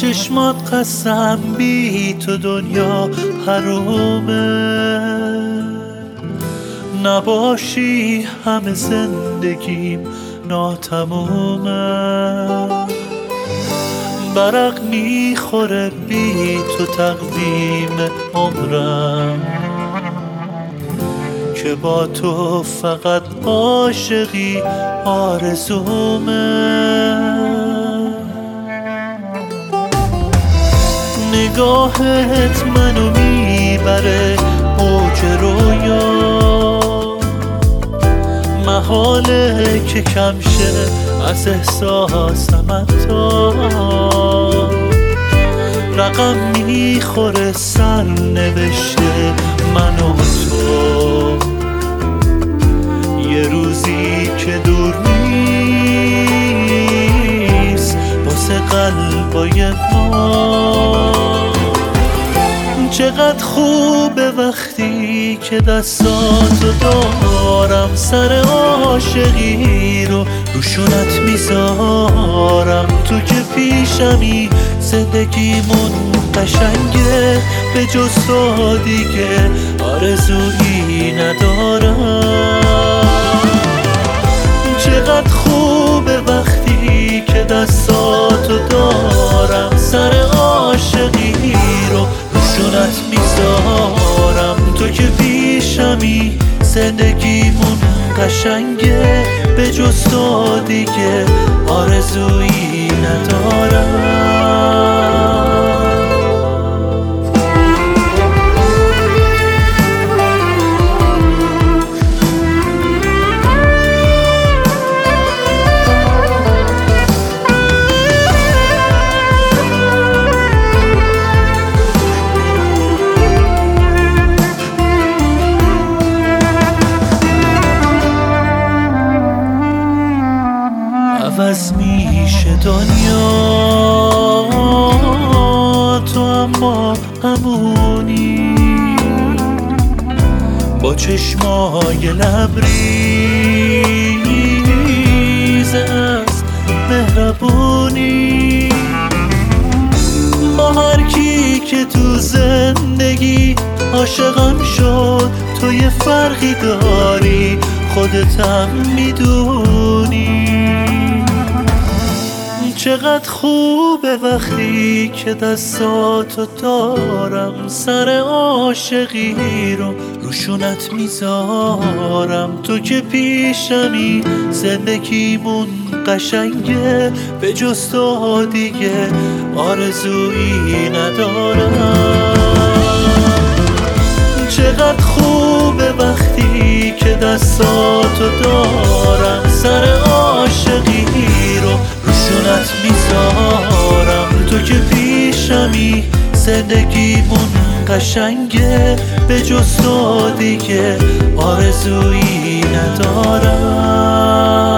چشمات قسم بی تو دنیا حرومه، نباشی همه زندگیم ناتمومه. برق میخوره بی تو تقویم عمرم، که با تو فقط عاشقی آرزومه. نگاهت منو میبره اوج رویا، محاله که کم شه از احساسم حتی. رقم میخوره سر نوشته من و تو، یه روزی که دور نیست واسه قلبای ما. چقدر خوبه وقتی که دستاتو دارم، سر عاشقی رو روشونت میذارم. تو که پیشمی زندگیمون قشنگه، به جز تو دیگه آرزویی ندارم. چقدر خوبه وقتی که دستاتو دارم، سر عاشقی رو روشونت میذارم. تو که پیشمی زندگیمون قشنگه، به جز تو دیگه آرزویی ندارم. عوض میشه دنیا تو اما همونی، با چشمای لبریز از مهربونی. با هر کی که تو زندگی عاشقم شد، تو یه فرقی داری خودتم میدونی. چقدر خوبه وقتی که دستاتو دارم، سر عاشقی رو روشونت میذارم. تو که پیشمی زندگیمون قشنگه، به جز تو دیگه آرزویی ندارم. چقدر خوبه وقتی که دستاتو دارم، سر عاشقی رو روشونت میذارم. تو که پیشمی زندگیمون قشنگه، به جز تو دیگه آرزویی ندارم.